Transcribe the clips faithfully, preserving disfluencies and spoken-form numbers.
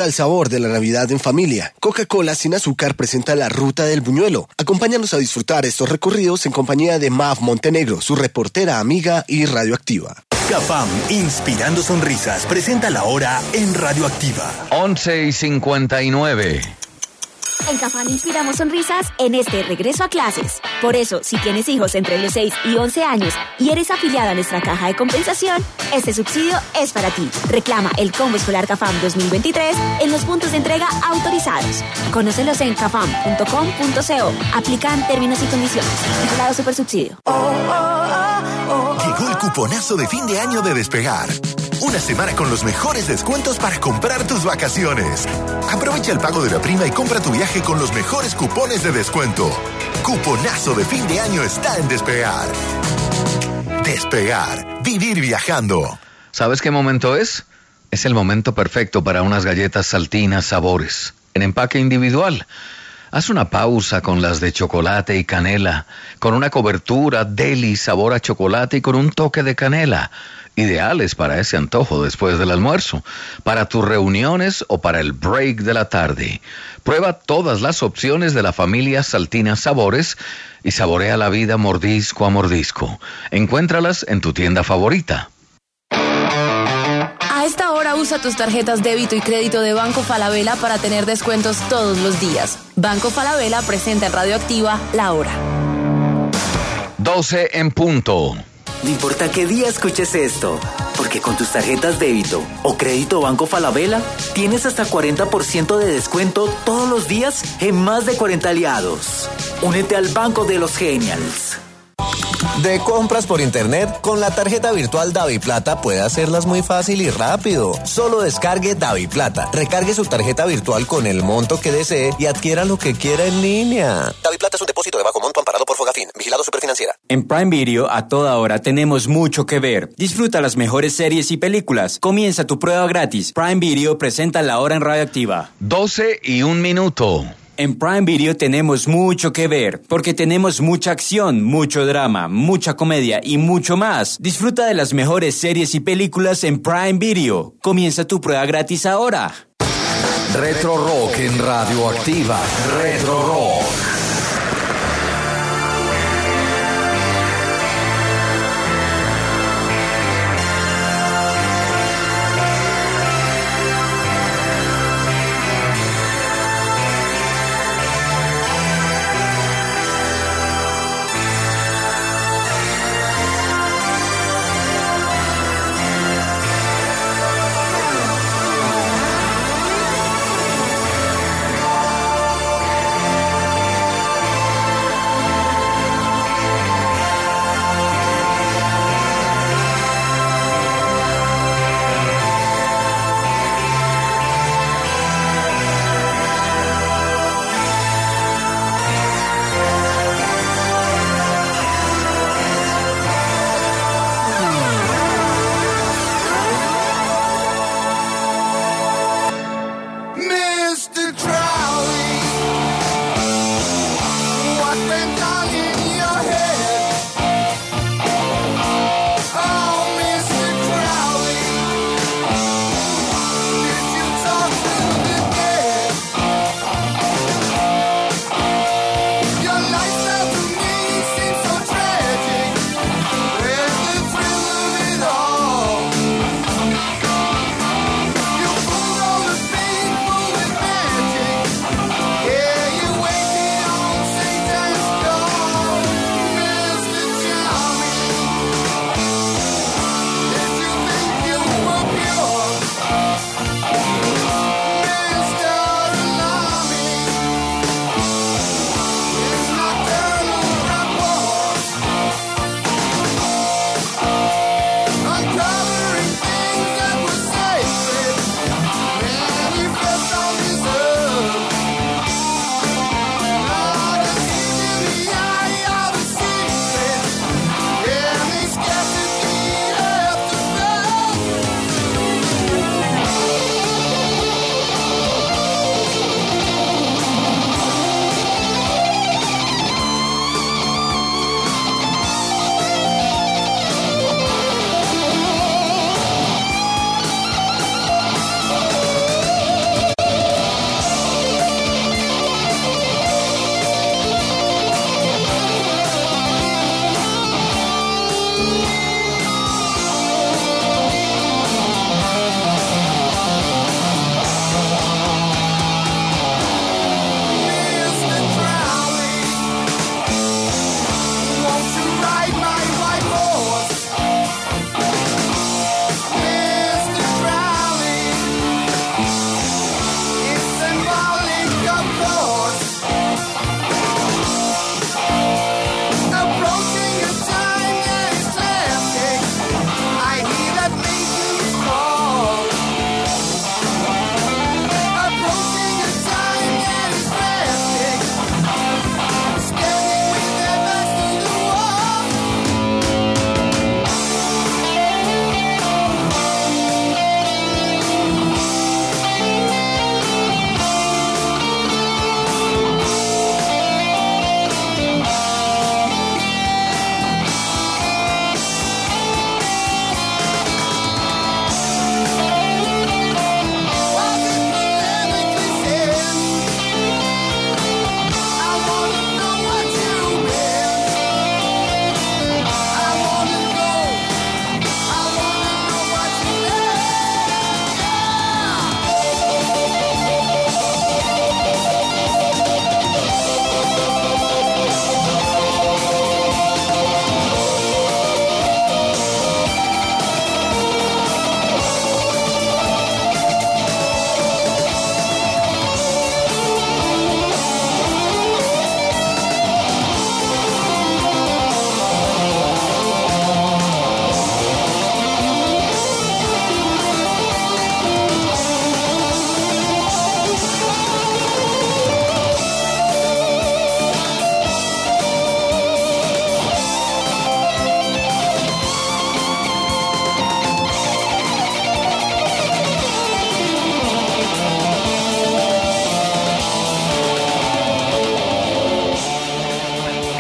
El sabor de la Navidad en familia. Coca-Cola sin azúcar presenta la Ruta del Buñuelo. Acompáñanos a disfrutar estos recorridos en compañía de Mav Montenegro, su reportera amiga y radioactiva. Cafam, inspirando sonrisas, presenta la hora en Radioactiva. once y cincuenta y nueve. En Cafam inspiramos sonrisas en este regreso a clases. Por eso, si tienes hijos entre los seis y once años y eres afiliada a nuestra caja de compensación, este subsidio es para ti. Reclama el Combo Escolar Cafam dos mil veintitrés en los puntos de entrega autorizados. Conócelos en cafam punto com punto co. Aplican términos y condiciones. Vigilado Supersubsidio. Llegó el cuponazo de fin de año de Despegar. Una semana con los mejores descuentos para comprar tus vacaciones. Aprovecha el pago de la prima y compra tu viaje con los mejores cupones de descuento. Cuponazo de fin de año está en Despegar. Despegar. Vivir viajando. ¿Sabes qué momento es? Es el momento perfecto para unas galletas Saltinas Sabores, en empaque individual. Haz una pausa con las de chocolate y canela, con una cobertura deli sabor a chocolate y con un toque de canela. Ideales para ese antojo después del almuerzo, para tus reuniones o para el break de la tarde. Prueba todas las opciones de la familia Saltinas Sabores y saborea la vida mordisco a mordisco. Encuéntralas en tu tienda favorita. A esta hora usa tus tarjetas débito y crédito de Banco Falabella para tener descuentos todos los días. Banco Falabella presenta en Radioactiva La Hora. doce en punto. No importa qué día escuches esto, porque con tus tarjetas débito o crédito Banco Falabella tienes hasta cuarenta por ciento de descuento todos los días en más de cuarenta aliados. Únete al Banco de los Genials. De compras por internet, con la tarjeta virtual DaviPlata puede hacerlas muy fácil y rápido. Solo descargue DaviPlata, recargue su tarjeta virtual con el monto que desee y adquiera lo que quiera en línea. DaviPlata es un depósito de bajo monto amparado por Fogafín, vigilado Superfinanciera. En Prime Video, a toda hora tenemos mucho que ver. Disfruta las mejores series y películas. Comienza tu prueba gratis. Prime Video presenta La Hora en Radioactiva. doce y un minuto. En Prime Video tenemos mucho que ver, porque tenemos mucha acción, mucho drama, mucha comedia y mucho más. Disfruta de las mejores series y películas en Prime Video. Comienza tu prueba gratis ahora. Retro Rock en Radioactiva. Retro Rock.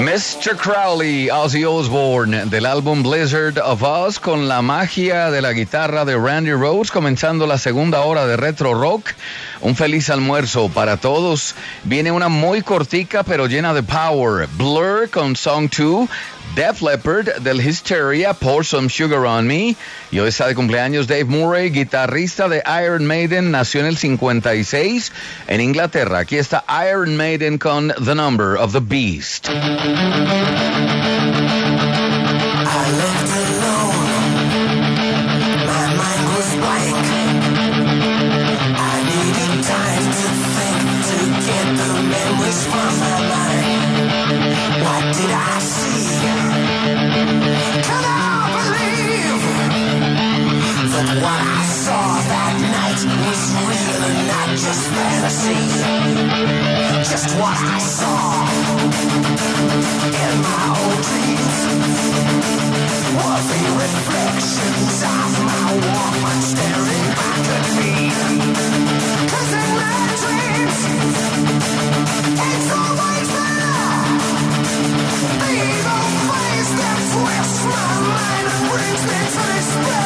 mister Crowley, Ozzy Osbourne, del álbum Blizzard of Oz, con la magia de la guitarra de Randy Rhoads, comenzando la segunda hora de Retro Rock. Un feliz almuerzo para todos. Viene una muy cortica pero llena de power. Blur con Song two, Def Leppard del Hysteria, Pour Some Sugar on Me. Y hoy está de cumpleaños Dave Murray, guitarrista de Iron Maiden, nació en el cincuenta y seis en Inglaterra. Aquí está Iron Maiden con The Number of the Beast. What I saw that night was real and not just fantasy. Just what I saw in my old dreams were the reflections of my Walkman staring back at me. 'Cause in my dreams, it's always there. The evil face that twists my mind and brings me to despair.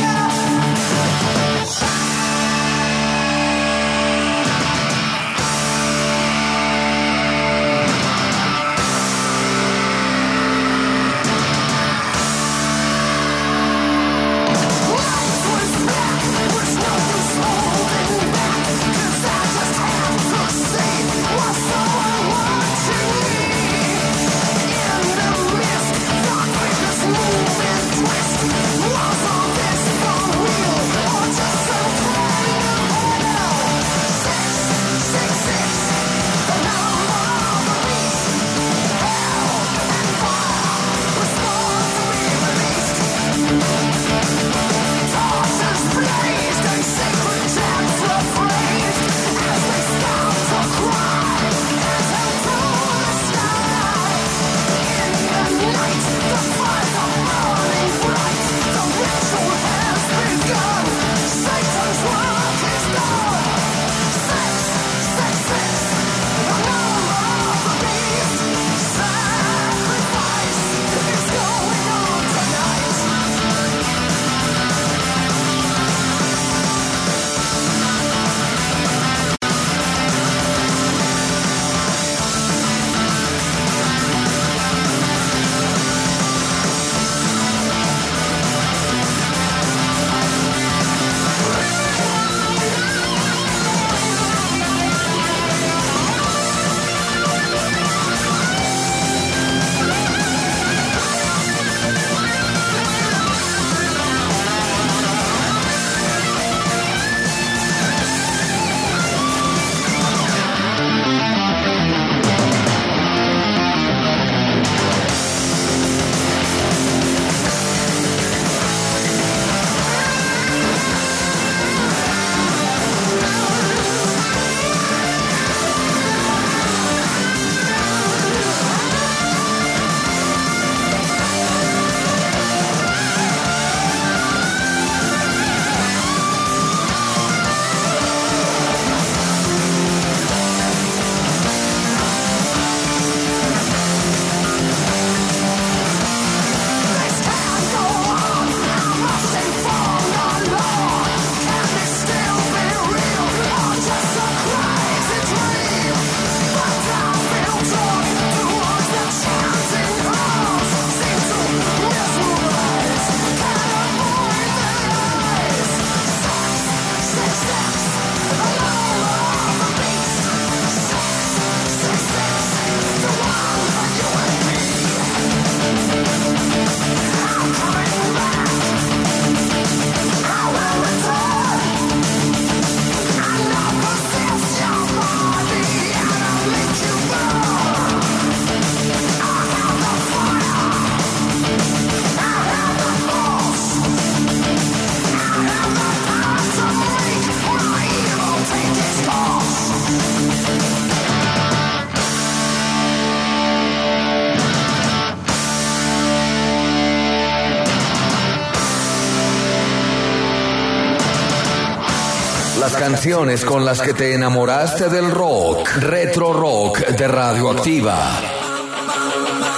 Las canciones con las que te enamoraste del rock. Retro Rock de Radioactiva.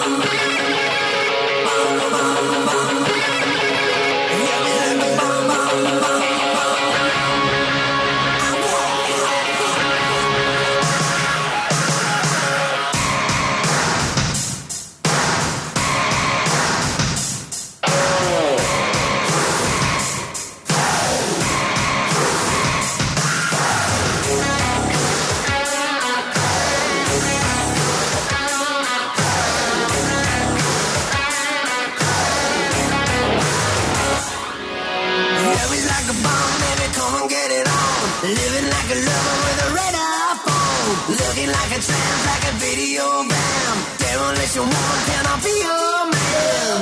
I'll be your man.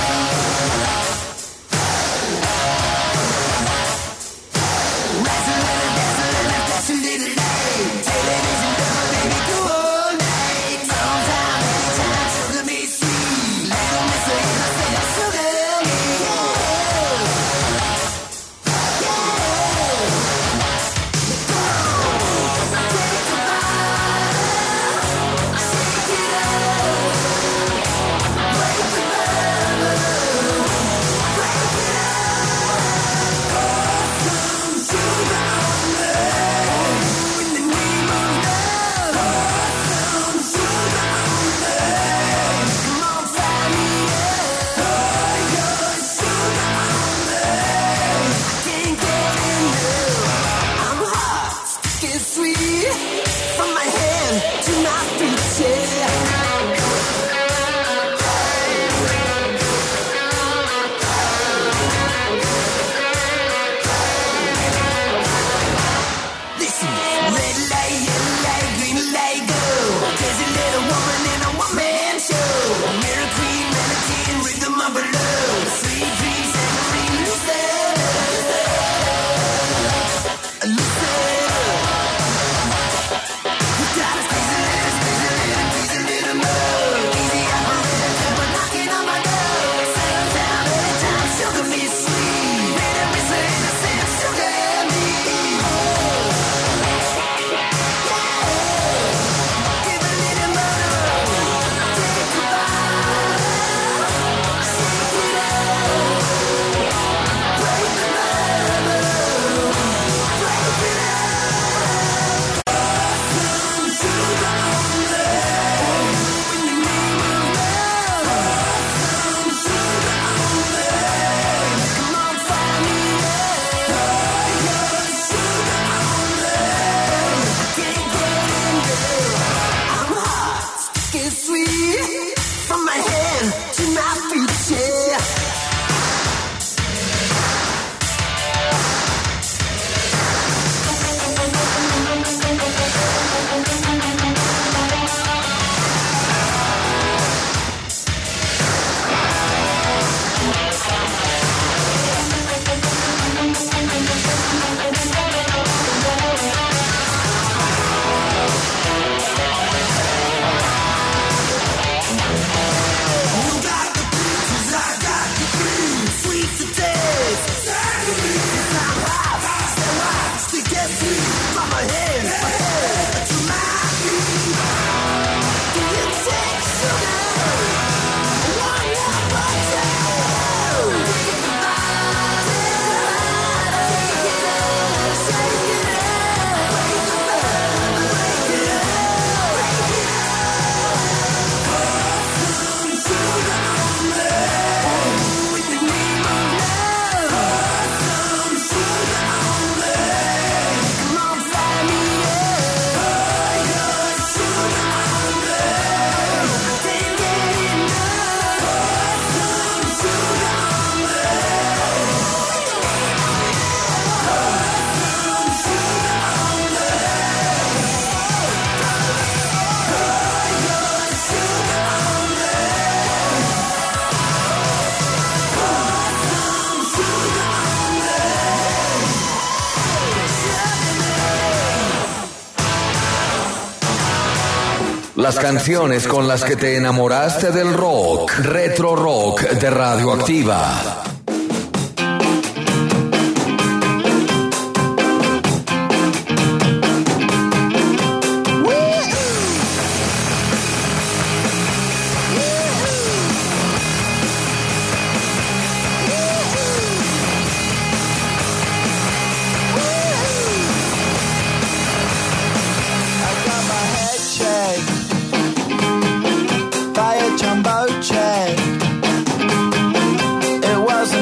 Wrestling and dancing and flashing little light. Television, baby, go all night. Sometime, anytime, sugar me sweet. Little miss her, I say that sugar me. Yeah, Las canciones con las que te enamoraste del rock, Retro Rock de Radioactiva. It was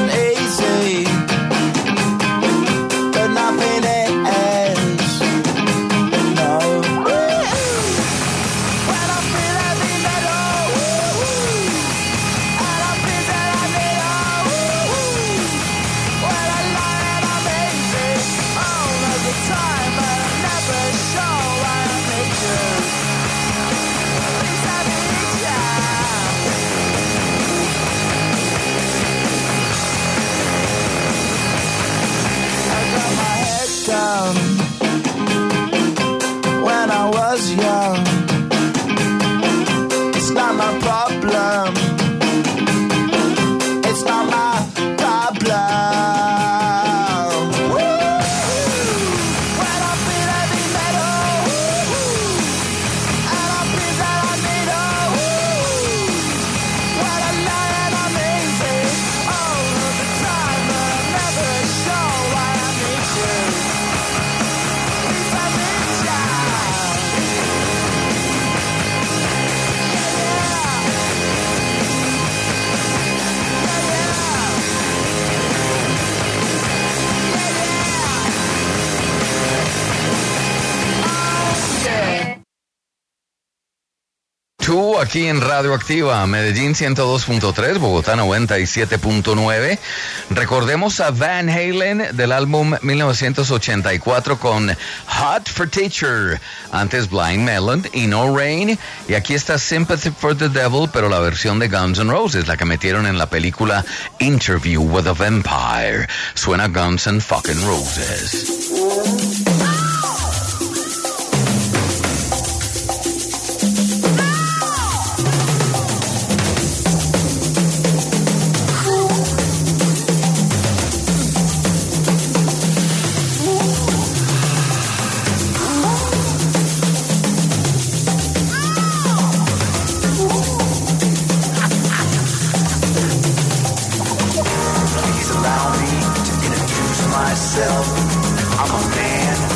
aquí en Radio Activa, Medellín ciento dos punto tres, Bogotá noventa y siete punto nueve. Recordemos a Van Halen del álbum mil novecientos ochenta y cuatro con Hot for Teacher, antes Blind Melon y No Rain, y aquí está Sympathy for the Devil, pero la versión de Guns N' Roses, la que metieron en la película Interview with a Vampire. Suena Guns N' fucking Roses. I'm a man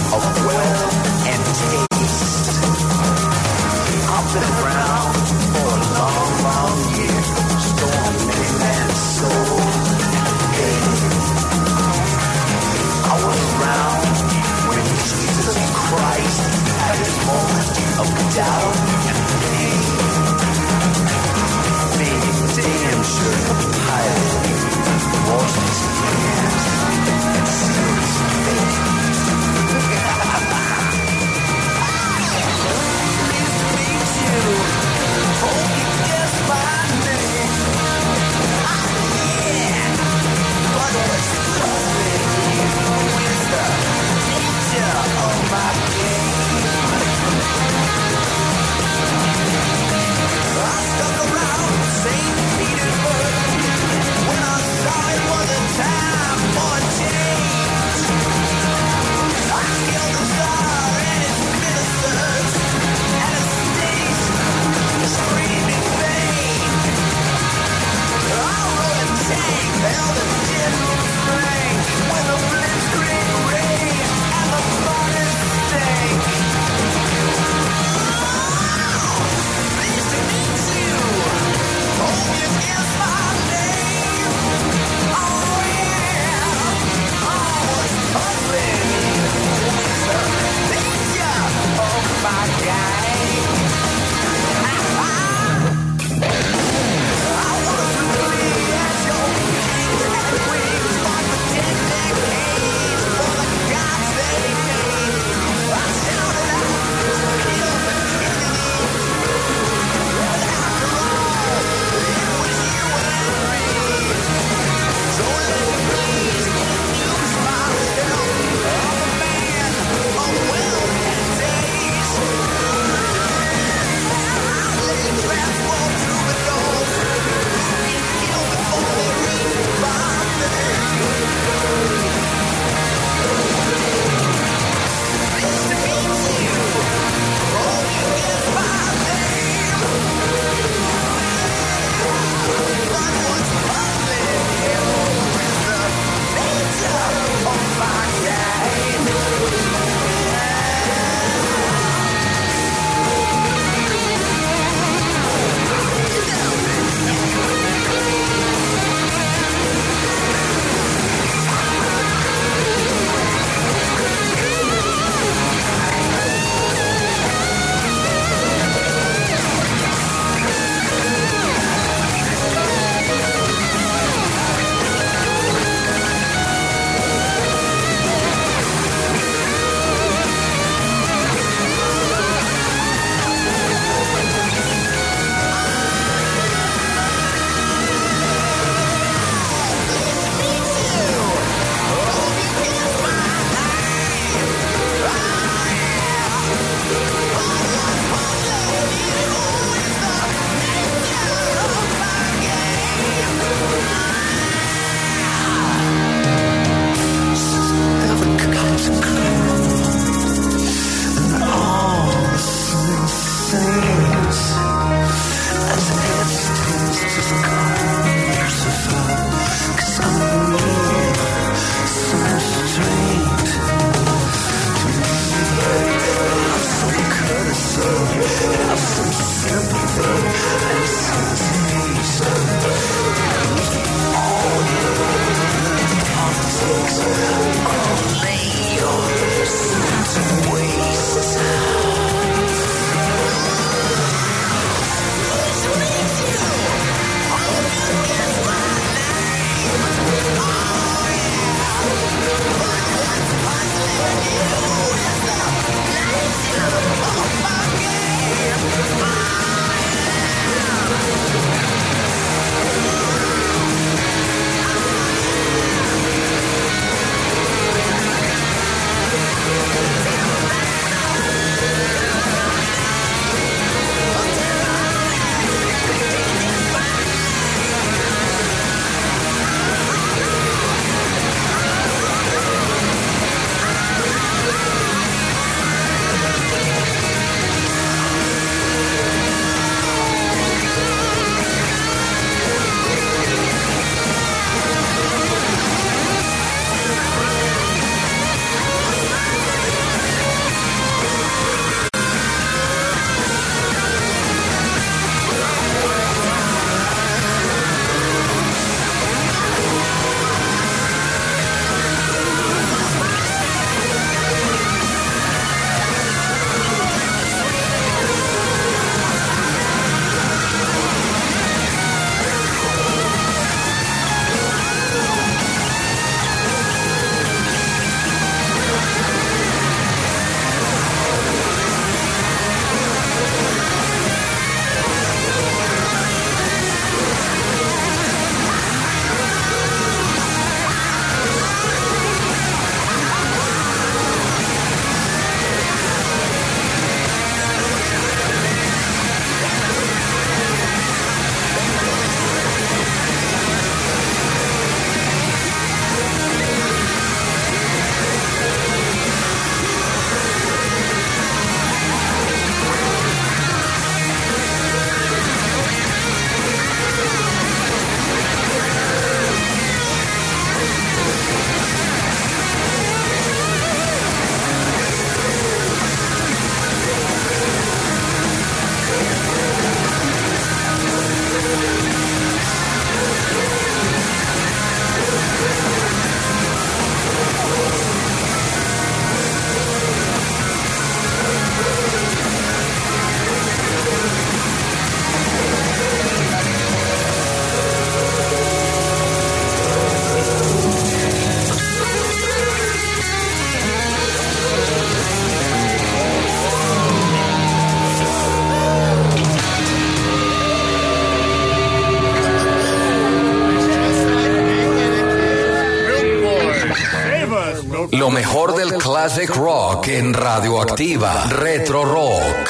Classic Rock en Radioactiva. Retro Rock.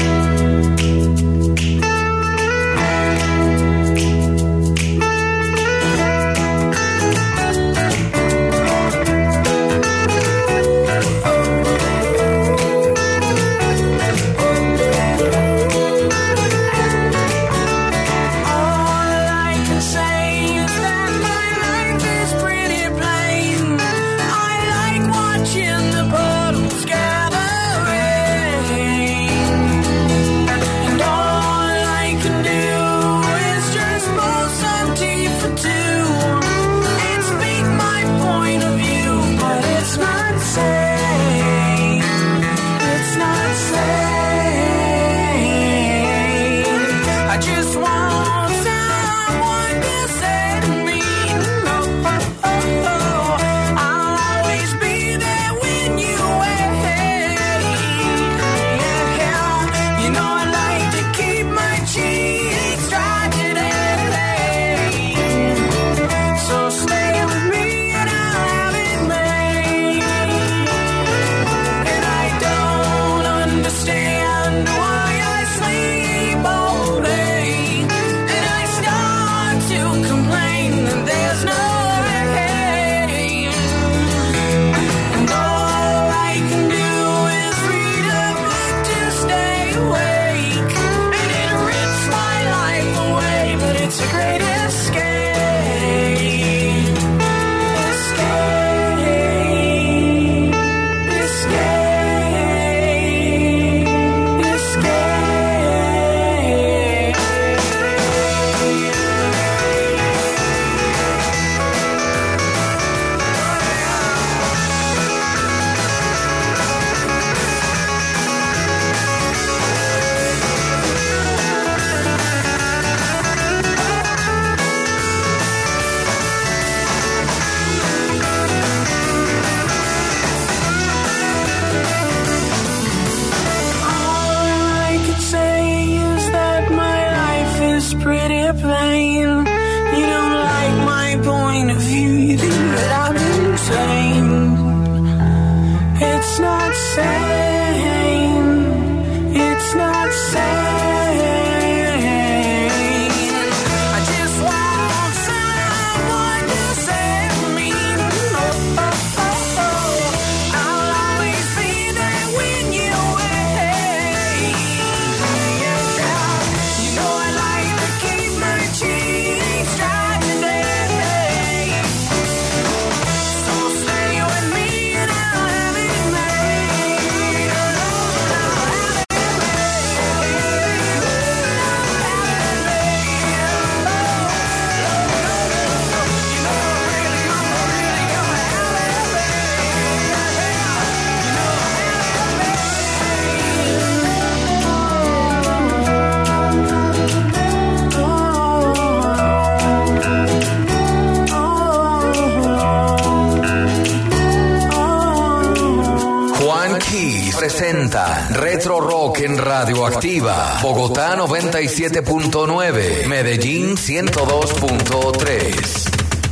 Presenta Retro Rock en Radioactiva. Bogotá noventa y siete punto nueve, Medellín ciento dos punto tres.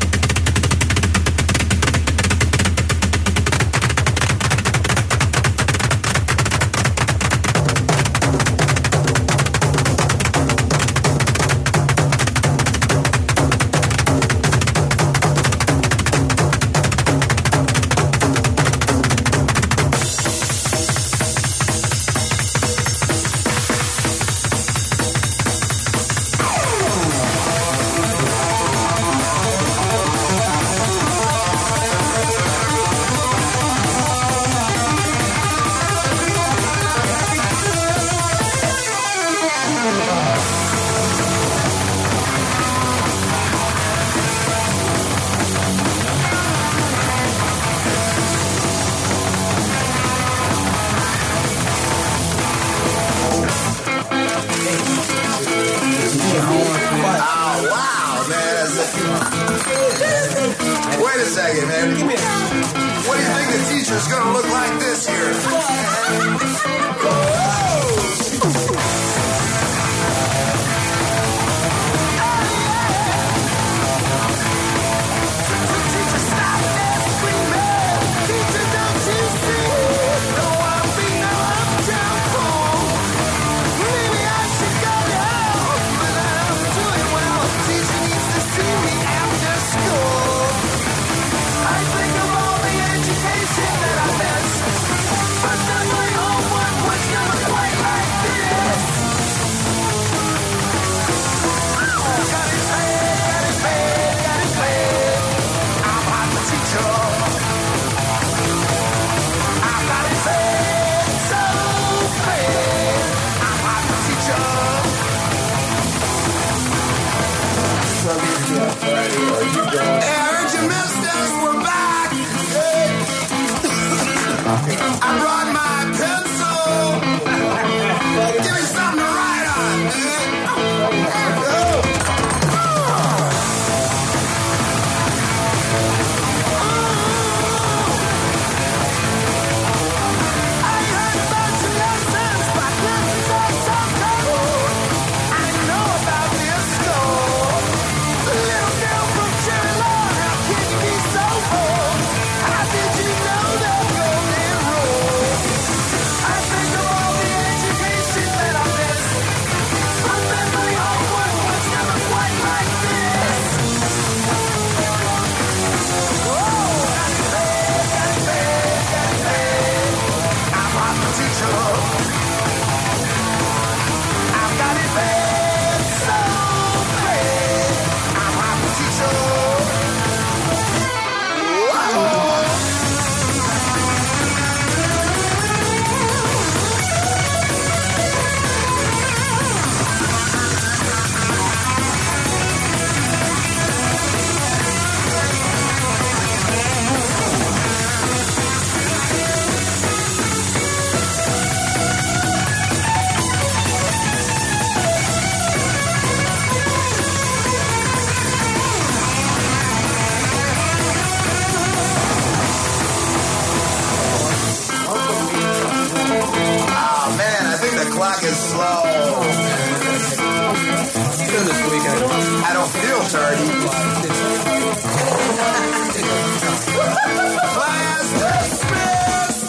Wait a second, man. What do you think the teacher's gonna look like this year? Teacher, stop that screaming. Teacher, don't you see? clock is slow. This weekend, I don't feel dirty. Class dismissed.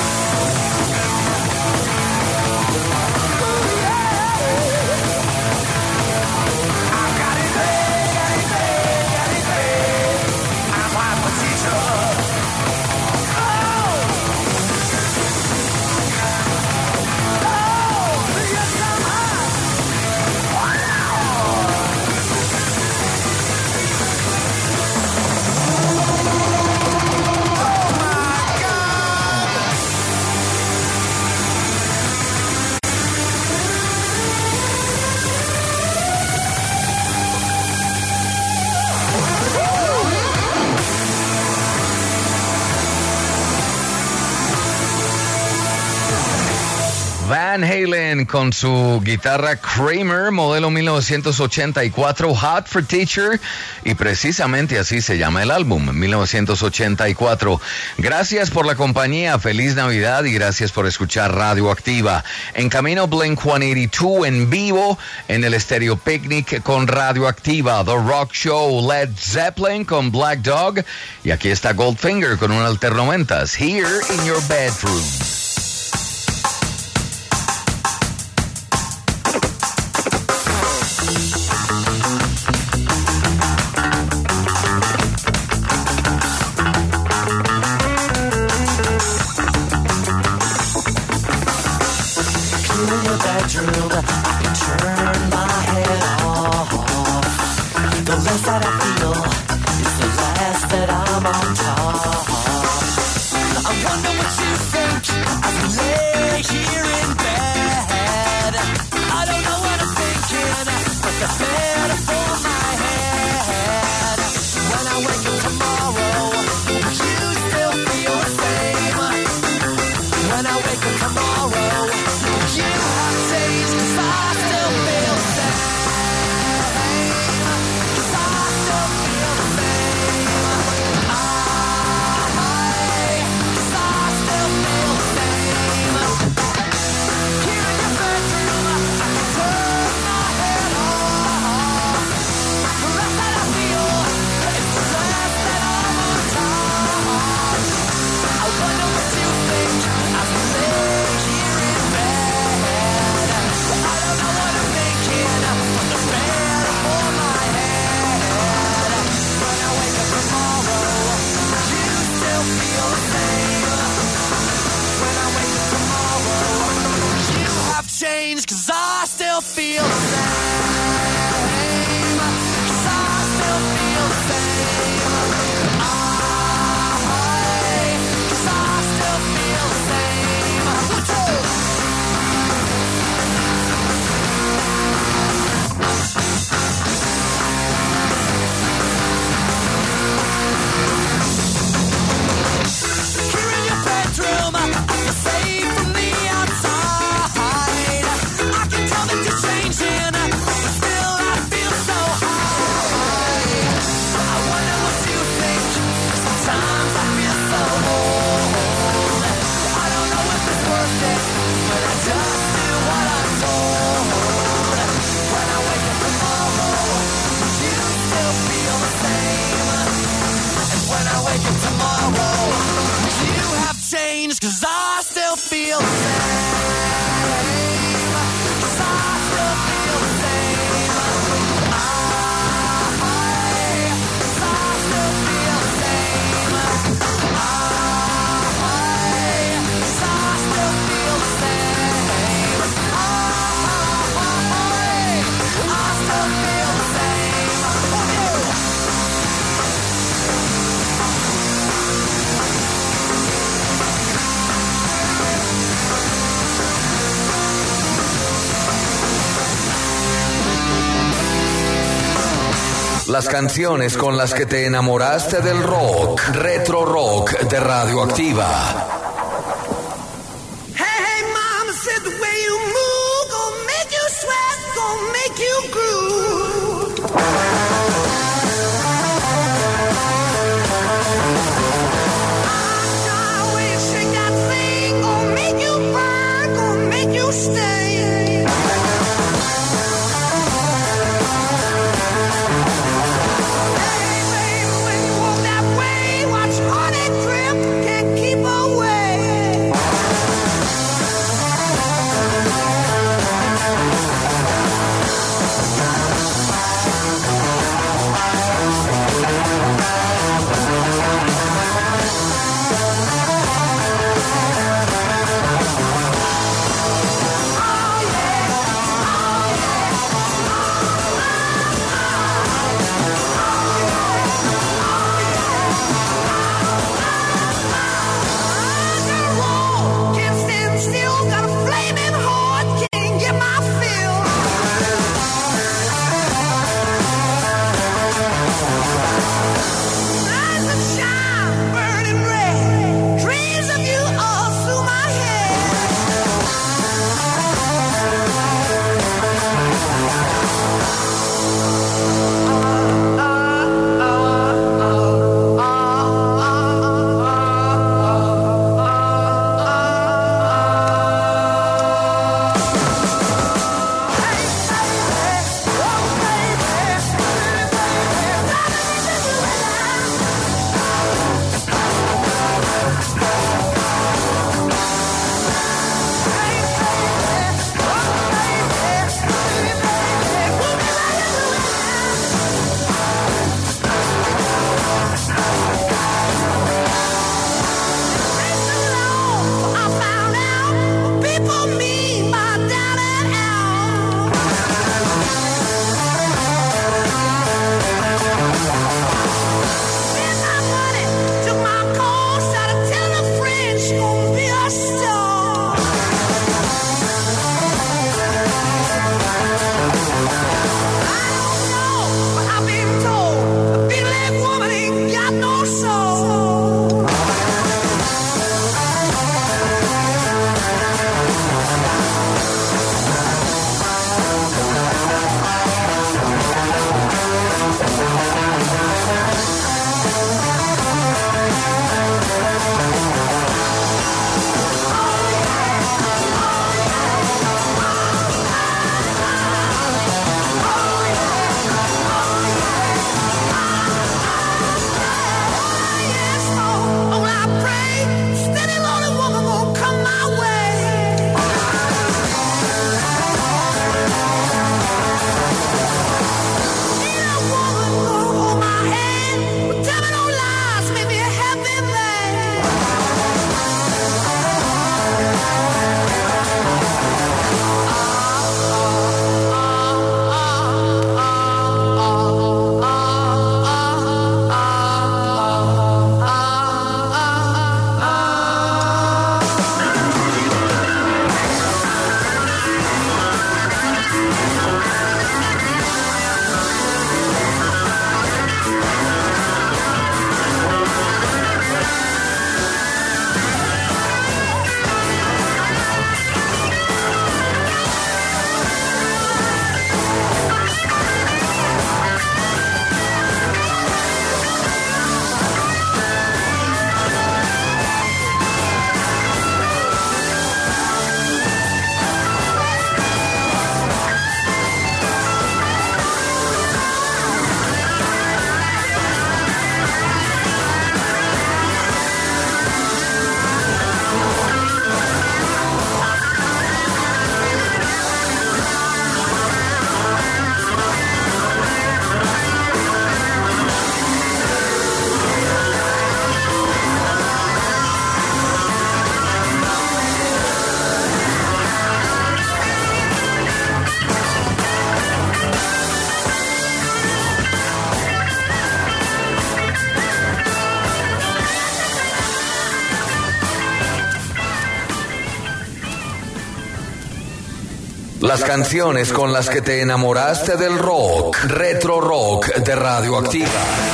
I got it, got it, got it. I'm my teacher. Van Halen con su guitarra Kramer, modelo mil novecientos ochenta y cuatro, Hot for Teacher, y precisamente así se llama el álbum, mil novecientos ochenta y cuatro. Gracias por la compañía, feliz Navidad y gracias por escuchar Radio Activa. En camino Blink ciento ochenta y dos en vivo en el Stereo Picnic con Radio Activa, The Rock Show, Led Zeppelin con Black Dog, y aquí está Goldfinger con un Alter noventas, Here in Your Bedroom. Las canciones con las que te enamoraste del rock, Retro Rock de Radioactiva. Hey, hey, mama said the way you move gonna make you sweat, gonna make you groove. Ah, the way you shake that thing gonna make you burn, gonna make you stay. Las canciones con las que te enamoraste del rock. Retro Rock de Radioactiva.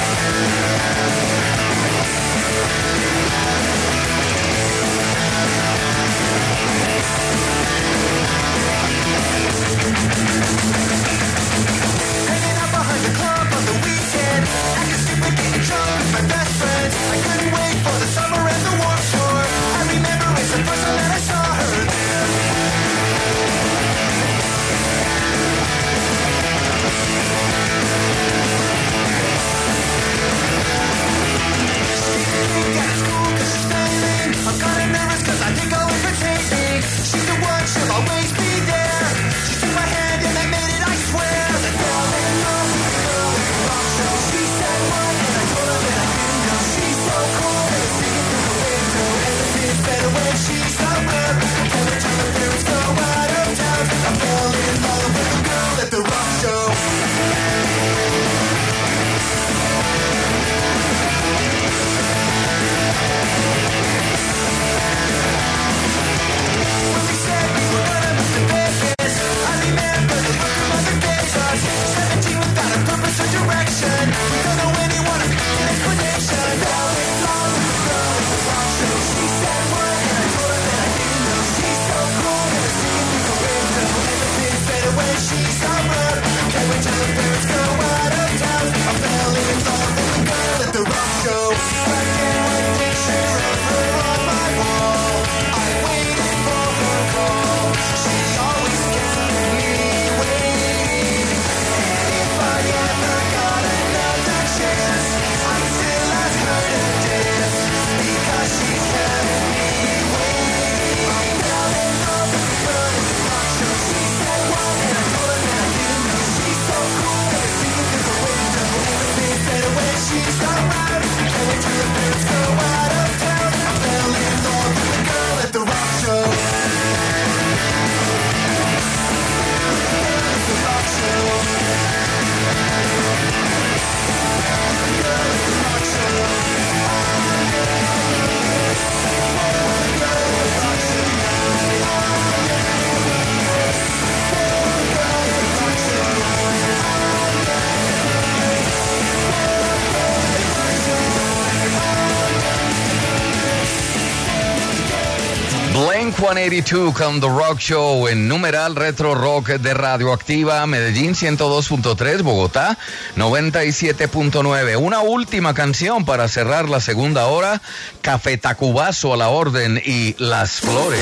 Blink ciento ochenta y dos con The Rock Show en numeral Retro Rock de Radioactiva, Medellín ciento dos punto tres, Bogotá noventa y siete punto nueve. Una última canción para cerrar la segunda hora, Café Tacubazo a la orden y Las Flores.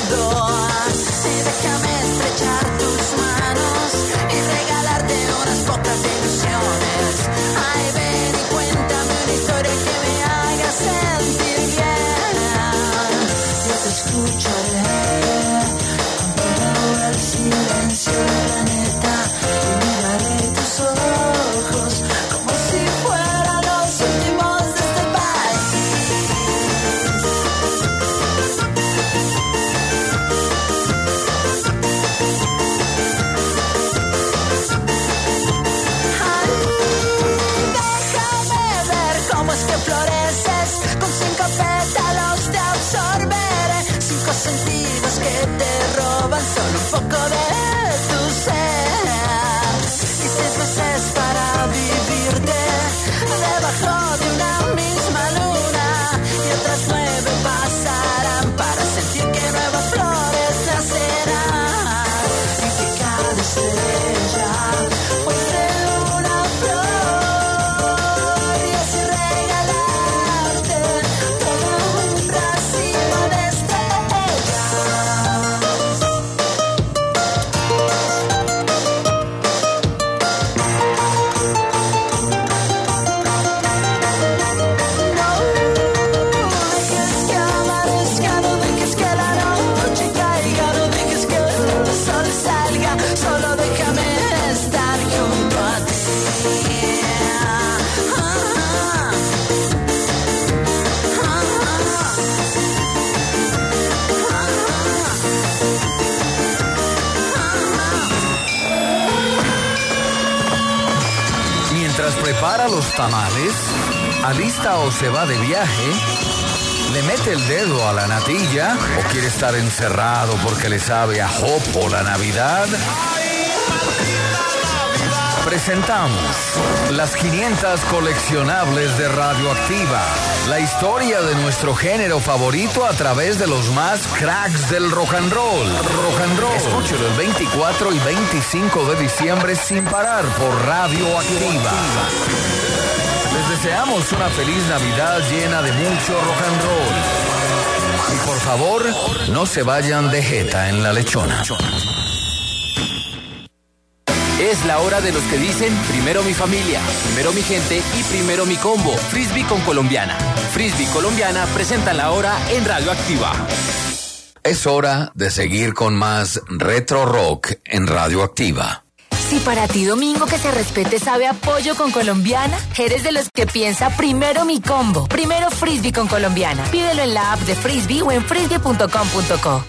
Déjame estrechar tus manos y regalarte unas ¿Prepara los tamales? ¿Alista o se va de viaje? ¿Le mete el dedo a la natilla? ¿O quiere estar encerrado porque le sabe a jopo la Navidad? Presentamos las quinientas coleccionables de Radioactiva. La historia de nuestro género favorito a través de los más cracks del rock and roll. Rock and roll. Escúchelo el veinticuatro y veinticinco de diciembre sin parar por Radioactiva. Les deseamos una feliz Navidad llena de mucho rock and roll. Y por favor, no se vayan de jeta en la lechona. Es la hora de los que dicen primero mi familia, primero mi gente y primero mi combo. Frisbee con Colombiana. Frisbee Colombiana presenta la hora en Radioactiva. Es hora de seguir con más retro rock en Radioactiva. Si para ti domingo que se respete sabe a pollo con Colombiana, eres de los que piensa primero mi combo, primero Frisbee con Colombiana. Pídelo en la app de Frisbee o en frisbee punto com punto co.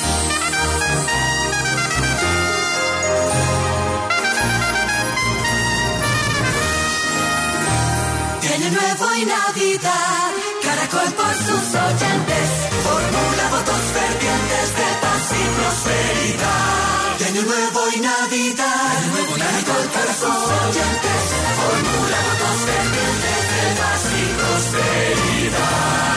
Año Nuevo y Navidad, Caracol por sus oyentes, formula votos fervientes de paz y prosperidad. De Año Nuevo y Navidad, Año Nuevo y Caracol por sus oyentes, formula votos fervientes de paz y prosperidad.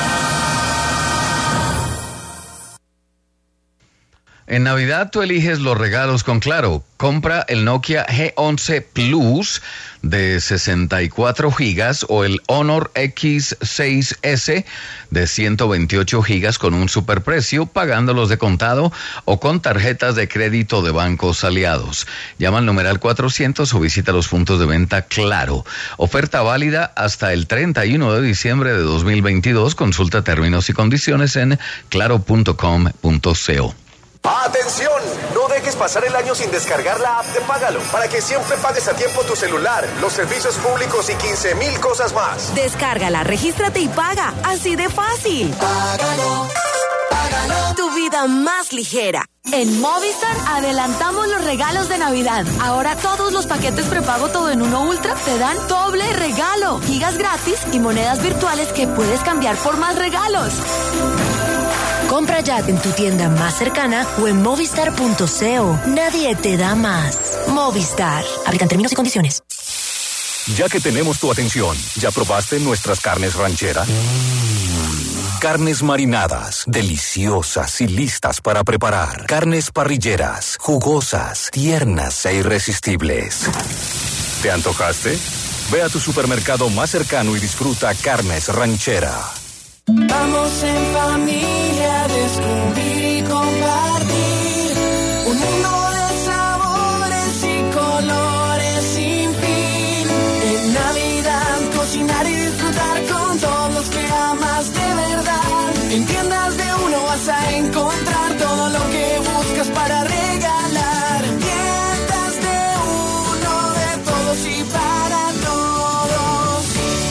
En Navidad tú eliges los regalos con Claro. Compra el Nokia G once Plus de sesenta y cuatro gigas o el Honor X seis ese de ciento veintiocho gigas con un superprecio, pagándolos de contado o con tarjetas de crédito de bancos aliados. Llama al numeral cuatrocientos o visita los puntos de venta Claro. Oferta válida hasta el treinta y uno de diciembre de dos mil veintidós. Consulta términos y condiciones en claro punto com punto co. ¡Atención! No dejes pasar el año sin descargar la app de Págalo, para que siempre pagues a tiempo tu celular, los servicios públicos y quince mil cosas más. Descárgala, regístrate y paga. Así de fácil. Págalo, págalo. Tu vida más ligera. En Movistar adelantamos los regalos de Navidad. Ahora todos los paquetes prepago todo en uno Ultra te dan doble regalo. Gigas gratis y monedas virtuales que puedes cambiar por más regalos. Compra ya en tu tienda más cercana o en movistar punto co. Nadie te da más. Movistar. Aplican términos y condiciones. Ya que tenemos tu atención, ¿ya probaste nuestras carnes rancheras? Mm. Carnes marinadas, deliciosas y listas para preparar. Carnes parrilleras, jugosas, tiernas e irresistibles. ¿Te antojaste? Ve a tu supermercado más cercano y disfruta Carnes Ranchera. Vamos en familia a descubrir y compartir un mundo de sabores y colores sin fin. En Navidad cocinar y disfrutar con todos los que amas de verdad. En tiendas de uno vas a encontrar todo lo que buscas para regalar. Tiendas de uno, de todos y para todos.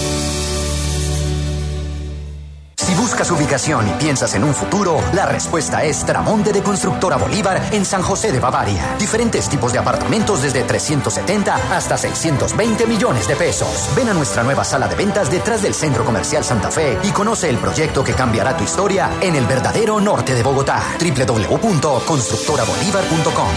Si buscas ubicación y piensas en un futuro, la respuesta es Tramonte de Constructora Bolívar en San José de Bavaria. Diferentes tipos de apartamentos desde trescientos setenta hasta seiscientos veinte millones de pesos. Ven a nuestra nueva sala de ventas detrás del Centro Comercial Santa Fe y conoce el proyecto que cambiará tu historia en el verdadero norte de Bogotá. doble u doble u doble u punto constructora bolívar punto com.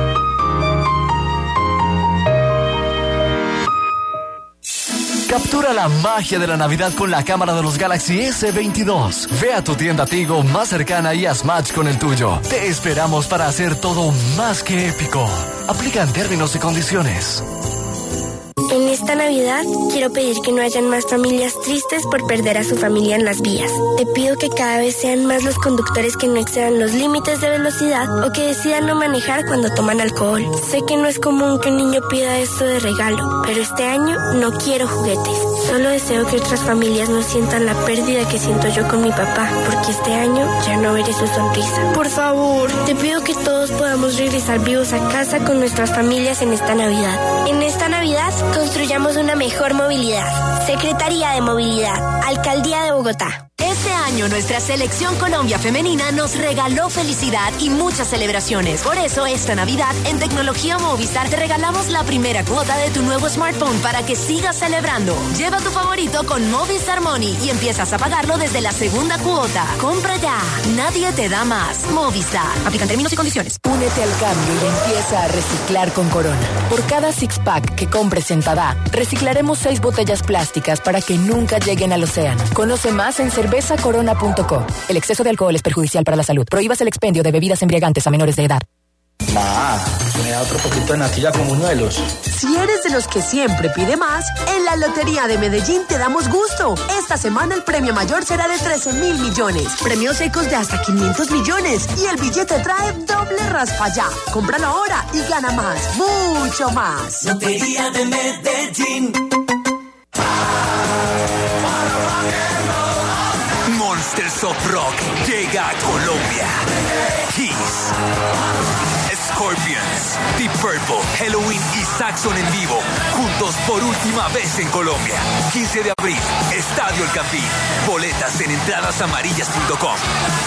Captura la magia de la Navidad con la cámara de los Galaxy ese veintidós. Ve a tu tienda Tigo más cercana y haz match con el tuyo. Te esperamos para hacer todo más que épico. Aplican términos y condiciones. En esta Navidad quiero pedir que no hayan más familias tristes por perder a su familia en las vías. Te pido que cada vez sean más los conductores que no excedan los límites de velocidad o que decidan no manejar cuando toman alcohol. Sé que no es común que un niño pida esto de regalo, pero este año no quiero juguetes. Solo deseo que otras familias no sientan la pérdida que siento yo con mi papá, porque este año ya no veré su sonrisa. Por favor, te pido que todos podamos regresar vivos a casa con nuestras familias en esta Navidad. En esta Navidad, construyamos una mejor movilidad. Secretaría de Movilidad, Alcaldía de Bogotá. Este año año nuestra Selección Colombia Femenina nos regaló felicidad y muchas celebraciones. Por eso esta Navidad en Tecnología Movistar te regalamos la primera cuota de tu nuevo smartphone para que sigas celebrando. Lleva tu favorito con Movistar Money y empiezas a pagarlo desde la segunda cuota. Compra ya. Nadie te da más. Movistar. Aplican términos y condiciones. Únete al cambio y empieza a reciclar con Corona. Por cada six-pack que compres en Tada, reciclaremos seis botellas plásticas para que nunca lleguen al océano. Conoce más en cerveza corona punto co. El exceso de alcohol es perjudicial para la salud. Prohíbas el expendio de bebidas embriagantes a menores de edad. Ma, me da otro poquito de natilla con buñuelos. Si eres de los que siempre pide más, en la Lotería de Medellín te damos gusto. Esta semana el premio mayor será de trece mil millones. Premios secos de hasta quinientos millones. Y el billete trae doble raspa ya. Cómpralo ahora y gana más, mucho más. Lotería de Medellín. Monsters of Rock llega a Colombia. Kiss, Scorpions, Deep Purple, Halloween y Saxon en vivo, juntos por última vez en Colombia. quince de abril, Estadio El Campín. Boletas en entradas amarillas punto com.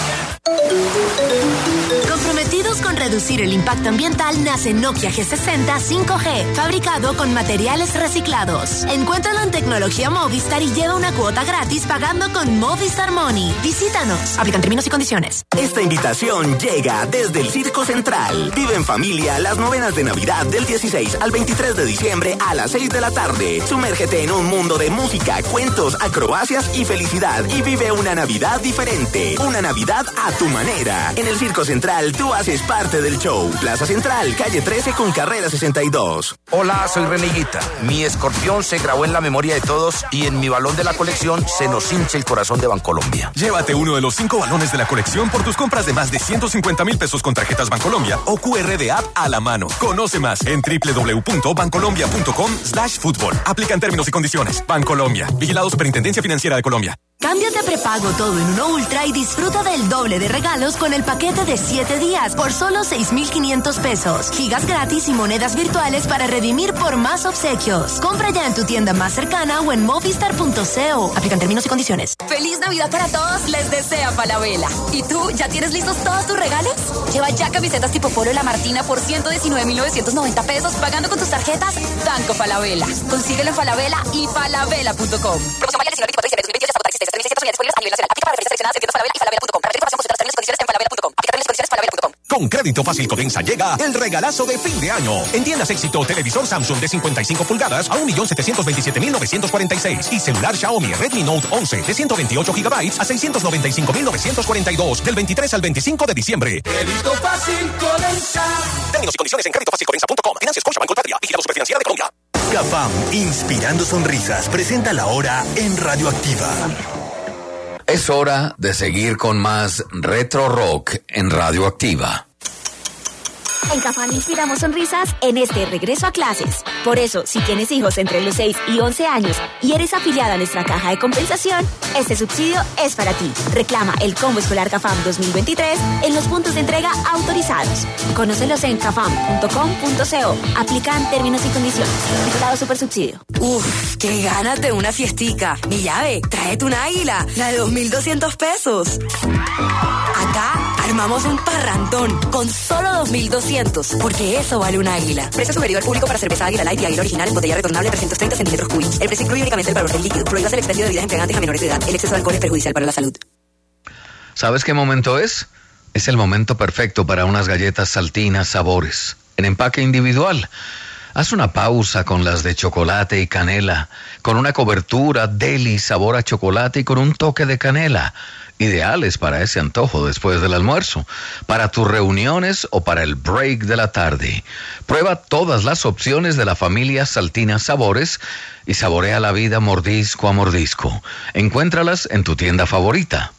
Comprometidos con reducir el impacto ambiental, nace Nokia G sesenta cinco G, fabricado con materiales reciclados. Encuéntralo en Tecnología Movistar y lleva una cuota gratis pagando con Movistar Money. Visítanos. Aplican términos y condiciones. Esta invitación llega desde el Circo Central. Vive en familia las novenas de Navidad del dieciséis al veintitrés de diciembre a las seis de la tarde. Sumérgete en un mundo de música, cuentos, acrobacias y felicidad y vive una Navidad diferente. Una Navidad a tu manera. En el Circo Central tú haces parte del show. Plaza Central, calle trece con carrera sesenta y dos. Hola, soy Reneguita. Mi escorpión se grabó en la memoria de todos y en mi balón de la colección se nos hincha el corazón de Bancolombia. Llévate uno de los cinco balones de la colección por tus compras de más de ciento cincuenta mil pesos con tarjetas Bancolombia o Q R de app a la mano. Conoce más en doble u doble u doble u punto bancolombia punto com slash fútbol. Aplican términos y condiciones. Bancolombia. Vigilado Superintendencia Financiera de Colombia. Cámbiate a prepago todo en uno Ultra y disfruta del doble de regalos con el paquete de siete días por solo seis mil quinientos pesos. Gigas gratis y monedas virtuales para redimir por más obsequios. Compra ya en tu tienda más cercana o en movistar punto co. Aplican términos y condiciones. ¡Feliz Navidad para todos! Les desea Falabella. ¿Y tú, ya tienes listos todos tus regalos? Lleva ya camisetas tipo Polo La Martina por ciento diecinueve mil novecientos noventa pesos pagando con tus tarjetas Banco Falabella. Consíguelo en Falabella y falabella punto com. Promoción válida diecinueve, veinticuatro y diecinueve de diciembre de dos mil veintidós. Disponibles a nivel nacional. Aplica para referencias seleccionadas en tiendas Falabella y falabella punto com. Para mayor información consulta las términos y condiciones en falabella punto com. Aplica términos y condiciones en falabella punto com. Con Crédito Fácil Codensa llega el regalazo de fin de año. En tiendas Éxito, televisor Samsung de cincuenta y cinco pulgadas a un millón setecientos veintisiete mil novecientos cuarenta y seis y celular Xiaomi Redmi Note once de ciento veintiocho gigabytes a seiscientos noventa y cinco mil novecientos cuarenta y dos del veintitrés al veinticinco de diciembre. Crédito Fácil Codensa. Términos y condiciones en crédito fácil codensa punto com. Financias Scotiabank Colpatria. Vigilado Superfinanciera de Colombia. Cafam, inspirando sonrisas, presenta la hora en Radioactiva. Es hora de seguir con más Retro Rock en Radioactiva. En Cafam inspiramos sonrisas en este regreso a clases. Por eso, si tienes hijos entre los seis y once años y eres afiliada a nuestra caja de compensación, este subsidio es para ti. Reclama el combo escolar Cafam dos mil veintitrés en los puntos de entrega autorizados. Conócelos en cafam punto com punto co. Aplican términos y condiciones. Vigilado Supersubsidio. Uf, qué ganas de una fiestica. Mi llave, tráete un águila, la de dos mil doscientos pesos. Acá armamos un parrantón con solo dos mil doscientos, porque eso vale un águila. Precio sugerido al público para cerveza Águila Light y Águila Original en botella retornable trescientos treinta centímetros cúbicos. El precio incluye únicamente el valor del líquido. Prohíbas el expendio de bebidas embriagantes a menores de edad. El exceso de alcohol es perjudicial para la salud. ¿Sabes qué momento es? Es el momento perfecto para unas galletas saltinas sabores, en empaque individual. Haz una pausa con las de chocolate y canela, con una cobertura deli sabor a chocolate y con un toque de canela. Ideales para ese antojo después del almuerzo, para tus reuniones o para el break de la tarde. Prueba todas las opciones de la familia Saltina Sabores y saborea la vida mordisco a mordisco. Encuéntralas en tu tienda favorita.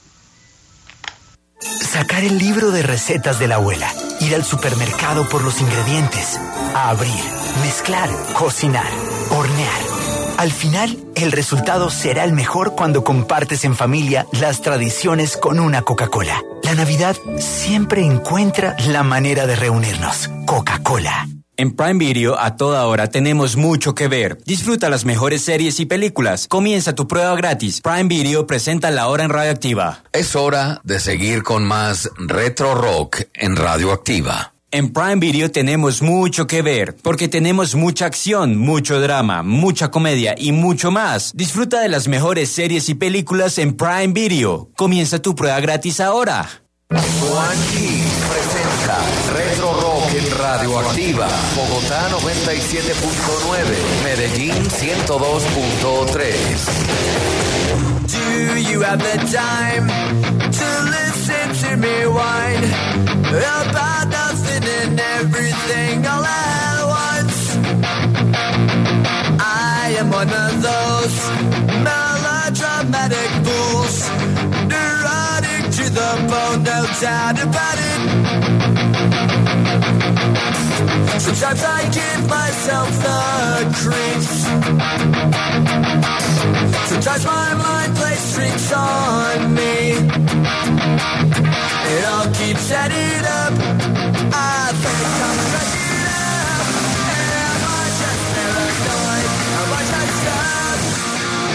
Sacar el libro de recetas de la abuela, ir al supermercado por los ingredientes, abrir, mezclar, cocinar, hornear. Al final, el resultado será el mejor cuando compartes en familia las tradiciones con una Coca-Cola. La Navidad siempre encuentra la manera de reunirnos. Coca-Cola. En Prime Video, a toda hora, tenemos mucho que ver. Disfruta las mejores series y películas. Comienza tu prueba gratis. Prime Video presenta La Hora en Radioactiva. Es hora de seguir con más Retro Rock en Radioactiva. En Prime Video tenemos mucho que ver, porque tenemos mucha acción, mucho drama, mucha comedia y mucho más. Disfruta de las mejores series y películas en Prime Video. Comienza tu prueba gratis ahora. Juanqui presenta Retro Rock en Radioactiva. Bogotá noventa y siete punto nueve, Medellín ciento dos punto tres. Do you have the time to listen to me whine about nothing and everything all at once? I am one of those melodramatic fools, neurotic to the bone, no doubt about it. Sometimes I give myself the creeps.